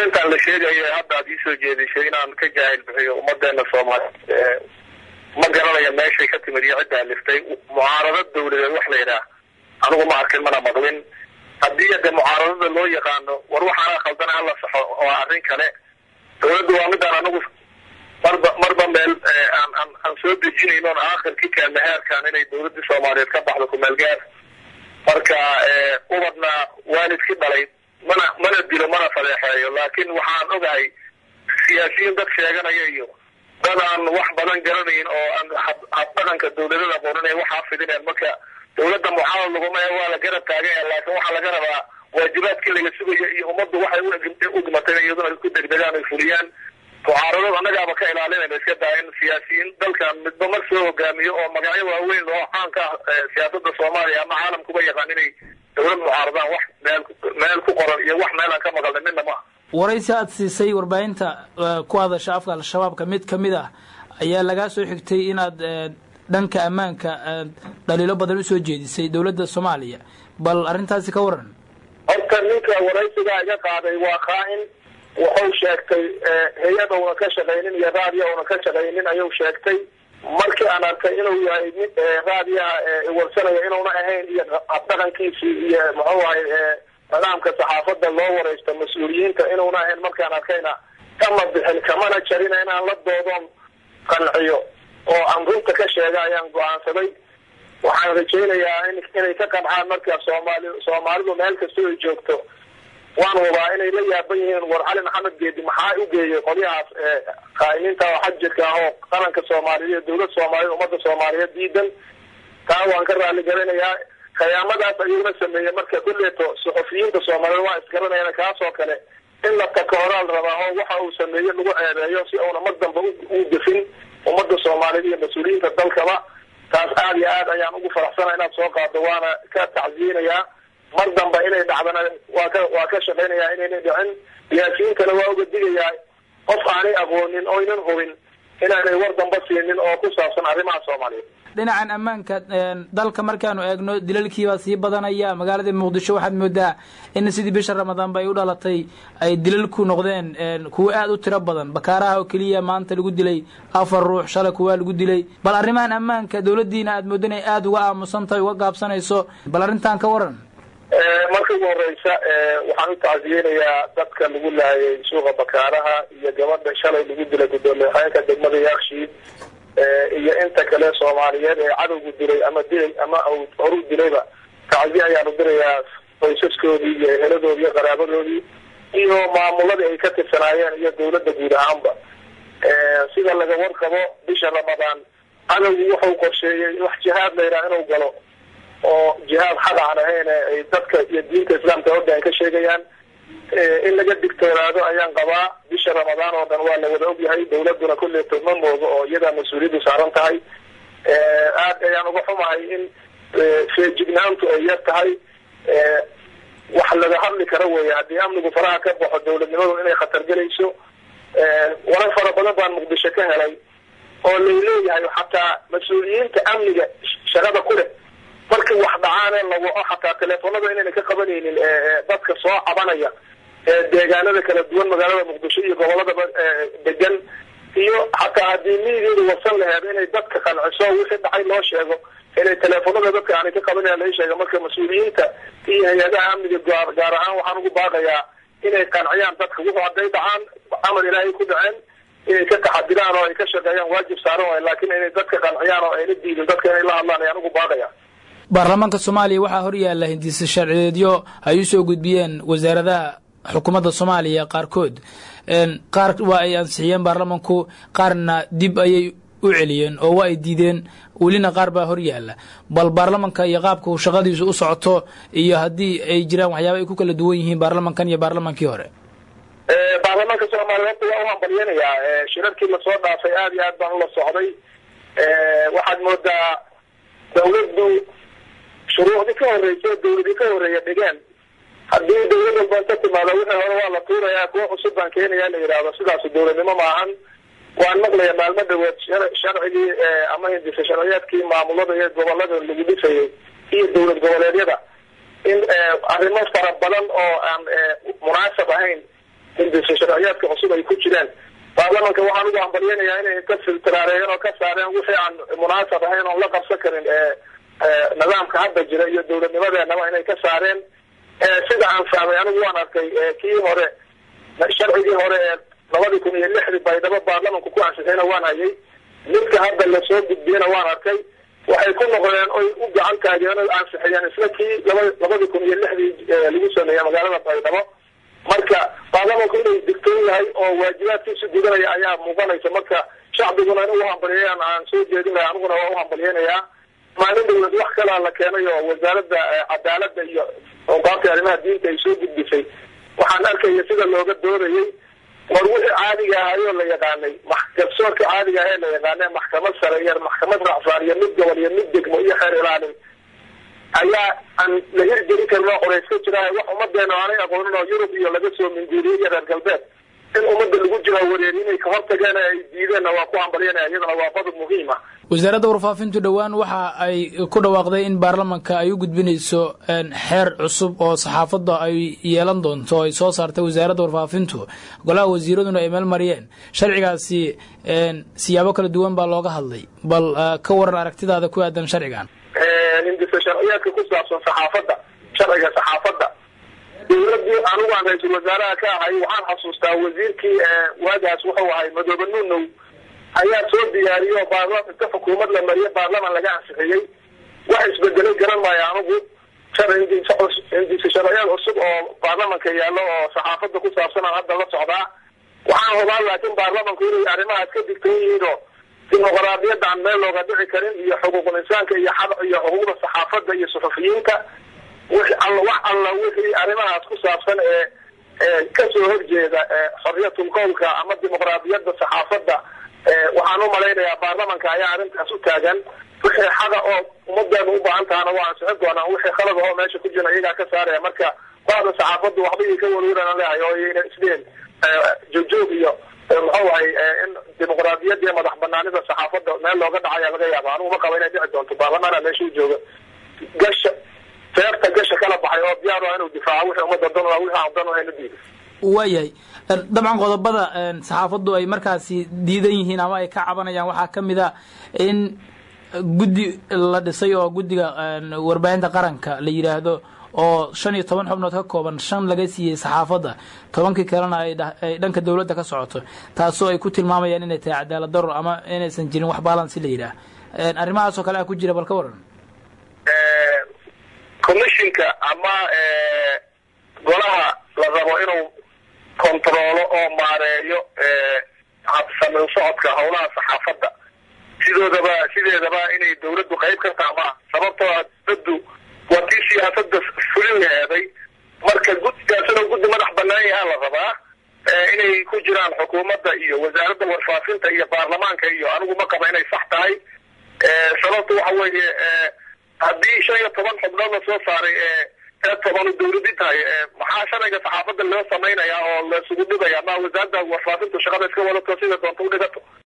arrintan la sheegayo hadda aad isoo jeedisay inaan ka jaahil bixiyo ummadeena Soomaaliyeed ma garanayo meeshay ka timid iyo cidda liftay mucaaradad dawladeed wax la yiraahdo anigu ma arkin mana maqlin haddii de mucaaradada loo yaqaano war waxaana khaldan alla saxo oo arrin kale dawladdu waa midaan anigu marba meel aan soo dejinayno aakhirkii kaan heerkan inay dawladda Soomaaliyeed ka baxdo ku meel gaar marka ubadna waalidkii dhalay mana dilo mana fadeexeeyo laakiin waxaan ogahay siyaasiyiin dad sheeganaya iyo dadaan wax badan garanayn oo aan dhaqanka dawladda qoranay waxa fidineen marka dawladda mucaawad lagu ma waa la garab taagay laakiin waxa laga rabaa waajibaadkii laga sugayo iyo ummaddu waxay u dhimatay iyadoo ku degdegaan ay fuliyaan mucaaradada annagaaba ka ilaalinayna iska daa in siyaasiyiin dalkan midba mar soo hogaamiyo oo magacyo waaweyn oo caanka siyaasadda Soomaaliya ama caalamkuba yaqaan inay dawlad mucaaradaan wax meel ku qoran iyo wax meel aan ka maqalnay midna ma waraysi aad siisay warbaahinta ku hadasha afka al-shabaabka mid kamid ah ayaa laga soo xigtay inaad dhanka ammaanka dhaliilo badan u soo jeedisay dawladda Soomaaliya bal arintaasi ka waran horta ninka waraysiga iga qaaday waa qaa'in wuxuu sheegtay hay'adda uu ka shaqeeyay iyo raadiyo uu ka shaqeeyay ayuu sheegtay markii aan arkay inuu yahay mid raadiyaha warsanaya inuu ahayn iyo dhaqankiisii iyo maxaa nidaamka saxaafadda loo wareysto mas'uuliyiinta inuu ahayn markaan arkayna kama bixin kamana jarina inaan la doodon qanciyo oo aan runta ka sheegay ayaan go'aansaday waxaan rajaynayaa inay ka qancaan marka Soomaalidu meel kasta ay joogto waan hubaa inay la yaaban yihiin war Cali Maxamed Geedi maxaa u geeyay qoliyahaas qaayminta xajka ah oo qaranka Soomaaliyeed dawladda Soomaaliyeed ummadda Soomaaliyeed diidan taa waan ka raali garanayaa khiyaamadaas ayuu sameeyay marka kulleeto suxufiyiinta Soomaaliyeed waa isgaranayaan kaas oo kale in la takooraan rabaa oo waxa uu sameeyay lagu eedeeyo si uu mar dambe u difin ummadda Soomaaliyeed iyo mas'uuliyiinta dalkaba taas aad iyo aad ayaan ugu faraxsanahay inaad soo qaado waana ka tacsiinayaa mar dambe inay dhacdana waa ka shaqeynayaa inay dhicin siyaasiyiintana waa uga digayaa qof aanay aqoonin oo inaan hubin inaanay war dambe siinin oo ku saabsan arrimaha Soomaaliyeed dhinacan ammaanka dalka markaanu eegno dilalkiiba sii badanaya magaalada Muqdisho waxaad moodaa in sidii bisha Ramadaan bay u dhalatay ay dilalku noqdeen kuwa aad u tiro badan bakaaraha oo kaliya maanta lagu dilay 4 ruux shalay kuwa lagu dilay bal arrimahan ammaanka dawladdiina aad moodanay aad uga aamusantahay uga gaabsanayso bal arrintan ka waran markii ugu horeysa waxaan u tacsiyeenayaa dadka lagu laayay suuqa bakaaraha iyo gabadha shalay lagu dilay gudoomiyaha degmada Yaaqshiid iyo inta kale Soomaaliyeed ee cadawgu dilay ama horu dilayba tacsiye ayaan u dirayaa qoysaskoodii iyo eheladoodii iyo qaraabadoodii iyo maamuladii ay ka tirsanaayeen iyo dawladda guud ahaanba sida laga warqabo bisha Ramadaan cadawgu wuxuu qorsheeyay wax jihaad la yiraahdo inuu galo oo jihaad xad aan ahayn ay dadka iyo diinta islaamka oo ka sheegayaan in laga digtoonaado ayaan qabaa bisha Ramadaan oo dhan waa la wada ogyahay dawladuna kulli toban moodo oo iyada mas'uuliyadu saaran tahay aad ayaan uga xumahay in feejignaantu ay yar tahay wax laga hadli karo weeye haddii amnigu faraha ka baxo dawladnimadu inay khatar gelayso warar fara badan baan Muqdisho ka helay oo leeyahay xataa mas'uuliyiinta amniga shaqada ku leh markii wax dhacaan lagu xataa telefoonada inay ka qabanaynin dadka soo cabanaya deegaanada kala duwan magaalada Muqdisho iyo gobolada degan iyo xataa haddii miyigeedu wasan lahayd inay dadka qanciso wixii dhacay loo sheego inay telefoonada dadka aan ka qabanayaan la sheego marka mas'uuliyiinta iyo hay'adaha amniga gaar ahaan waxaan ugu baaqayaa inay qanciyaan dadka wuxuu haday dhacaan amal Ilaahay ku dhaceen inay ka taxadiraan oo ay ka shaqeeyaan waajib saaran laakiin inay dadka qanciyaan oo ay la diidin dadka inay la hadlaan ayaan ugu baaqayaa baarlamaanka Soomaaliya waxa hor yaala hindisa sharciyeedyo ay soo gudbiyeen wasaaradaha xukuumadda Soomaaliya qaarkood qaar waa ay ansixiyeen baarlamaanku qaarna dib ayay u celiyeen oo waa ay diideen waliina qaar baa hor yaala bal baarlamaanka iyo qaabka uu shaqadiisu u socoto iyo hadii ay jiraan waxyaabo ay ku kala duwan yihiin baarlamaankan iyo baarlamaankii hore baarlamaanka Soomaaliya waa hambalyeynaya shirarkii la soo dhaafay aad iyo aad baan ula socday waxaad moodaa dawladdu shuruucdii ka horeysay dawladii ka horeeyay deegaan haddii dawladda banta timaado wixii hore waa la tuurayaa kuwa cusub baan keenayaa la yiraahdo sidaas dawladnimo ma ahan waan maqlayaa maalmo dhaweed sharcigii ama hindisa sharciyaadkii maamulada iyo gobolada lagu dhisayay iyo dawlad goboleedyada in arrimo fara badan oo aan munaasab ahayn hindisa sharciyaadka cusub ay ku jiraan baarlamanka waxaan ugu hambalyanayaa inay ka filtraareeyeen oo ka saareen wixii aan munaasab ahayn oon la qabsan karin nidaamka hadda jira iyo dowladnimadeenaba inay ka saareen sida aan fahmay anigu waan arkay kii hore sharcigii hore ee 2006 baydhabo baarlamanku ku ansixiyayna waan hayay midka hadda lasoo gudbiyana waan arkay waxay ku noqdeen oy u gacan taageen oo ansixiyeen isla kii 2006 lagu sameeyay magaalada baydhabo marka baarlamanku inay digtoon yahay oo waajibaadkiisu gudanaya ayaa muuqanaysa marka shacbiguna inuu hambalyeeyaan aan soo jeedin lahaa aniguna waa u hambalyeynayaa maalin dawlad wax kala la keenay oo wasaaradda cadaaladda iyo awqaafta arrimaha diinta ay soo gudbisay waxaan arkaya sida looga doodayay war wixii caadiga ahayoo la yaqaanay garsoorka caadiga ahee la yaqaanay maxkamad sare iyo maxkamad racfaan iyo mid gobol iyo mid degmo iyo xeer ilaalin ayaa aan la hirgelin karin oo qorays ka jira wax ummadeena aanay aqoonin oo Yurub iyo laga soo minguuriyay iyo reer galbeed in ummadda lagu jiro wareer inay ka hortageen ay diideen waa ku hambalyeynaya iyadana waa qodob muhiim ah wasaaradda warfaafintu dhawaan waxa ay ku dhawaaqday in baarlamanka ay u gudbinayso xeer cusub oo saxaafadda ay yeelan doonto ay soo saartay wasaaradda warfaafintu golaha wasiiraduna ay meel mariyeen sharcigaasi siyaabo kala duwan baa looga hadlay bal ka waran aragtidaada ku aadan sharcigan hindisa sharciyaadka ku saabsan saxaafadda sharciga saxaafadda dowladii anigu aan ra'iisul wasaaraha ka ahay waxaan xasuustaa wasiirkii waagaas wuxuu ahay Madoobe Nuunow ayaa soo diyaariyay baarlamanka xukuumad la mariyay baarlaman laga ansixiyay wax isbedelay garan maayo anigu hindisa sharciyaad cusub oo baarlamanka yaalo oo saxaafadda ku saabsan hadda la socdaa waxaan hubaa laakiin baarlamanku inay arrimahaas ka digtoon yihiin oo dimuqraadiyadda aan meel looga dhici karin iyo xuquuqul insaanka iyo xuquuqda saxaafadda iyo suxufiyiinta wax alla wixii arrimahaas ku saabsan ka soo horjeeda xorriyatul qowlka ama dimuqraadiyadda saxaafadda waxaan u malaynayaa baarlamanka ayaa arrintaas u taagan wixii xaqa oo ummadeenu u baahan tahana waa ansixin doonaa wixii khalad oo meesha ku jira iyagaa ka saaraya marka baada saxaafaddu waxba ii ka warwaran leeyahay oo iyana isleen jojoog iyo muxuu ahay in dimuqraadiyadda iyo madax banaanida saxaafadda meel looga dhacaya laga yaabo anigu ma qabo inay dhici doonto baarlamaana meesha u jooga gasha feerta gasha kala baxay oo diyaar ah inuu difaaco wixii ummadda dan waa wixii aan dan u hayna diiday waayahay dabcan qodobada saxaafaddu ay markaasi diidan yihiin ama ay ka cabanayaan waxaa ka mid ah in guddi la dhisay oo guddiga warbaahinta qaranka la yiraahdo oo 15 xubnood ka kooban 5 laga siiyay saxaafadda 10 kalena ay dhanka dawladda ka socoto taasoo ay ku tilmaamayaan inay tahay cadaalad darro ama inaysan jirin wax balance la yiraahdo arrimahaas oo kale ku jira bal ka waran commissionka ama golaha la rabo inuu kontrolo oo maareeyo habsami socodka howlaha saxaafadda sideedaba inay dawladdu qayb ka tahay sababtoo ah dawladdu waa tii siyaasadda fulin laheeday marka guddigaasina guddi madax bannaan yahaa la rabaa inay ku jiraan xukuumadda iyo wasaaradda warfaafinta iyo baarlamaanka iyo anigu ma qaba inay sax tahay sababtu waxa weeye haddii 15 xubnood la soo saaray 10 dawladii tahay maxaa sharciga saxaafadda loo samaynayaa oo la isugu dhigaya ma wasaaradda warfaafinta shaqada iska wadato sida doonto u dhigato